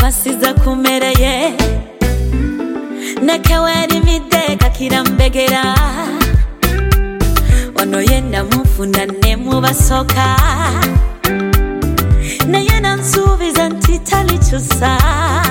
Basiza kumereye Nekeweri mideka kirambegera Ono yenda mufuna nemu basoka Naye nansuubiza nti talikyusa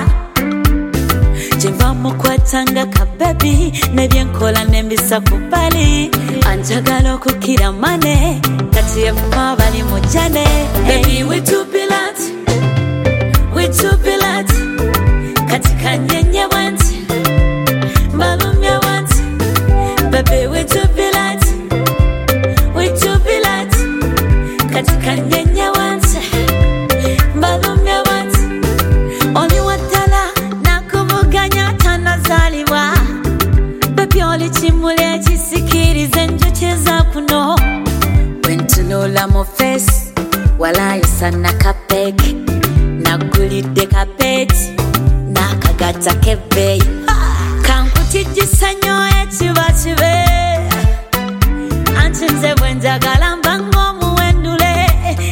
Jeva mukwatanga kabebi Nebyenkola nembisa kubali Anjagala okukira mane Kati yefuma bali mujane Baby we too pilat We too pilat Katika nyenye wanti Malumya wanti Baby we too pilat We too pilat Katika nyenye wanti Malumya wanti Oli watala nakuvuganya tanazaliwa Baby oli chimule chisikirize njocheza kuno Wentulola mo face Walayo sana kapeke Nagulide kapeti Nakagata kebe Kankutijisa nyoe chibachibe Anchinze wenjagala mbango muwendule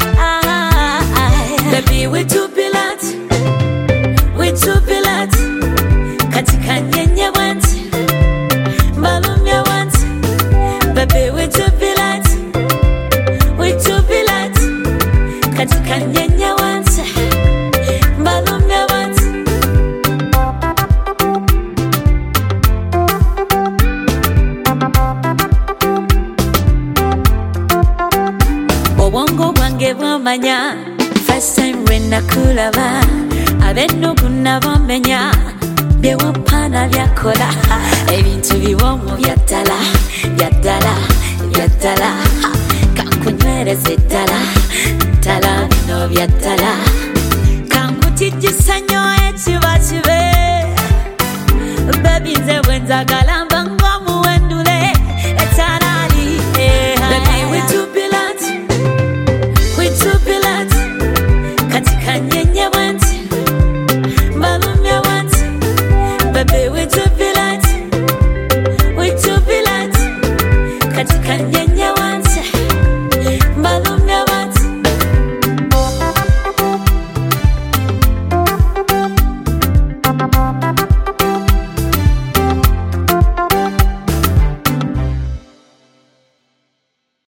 Baby we too pilat We too pilat Katika nyenye wanti Malumya wanti Baby we too pilat We too pilat Katika nyenye wanti Malumya wanti Obwongo bwange bwamanya First time when nakulaba Abennugu nabamenya Byewapana byakola Ebintu biwomu byaddala Byaddala Byaddala Kankunywereze ddala Ddala bino byaddala Kankutijisa nnyo ekiba kibe Baby nze bwe njagala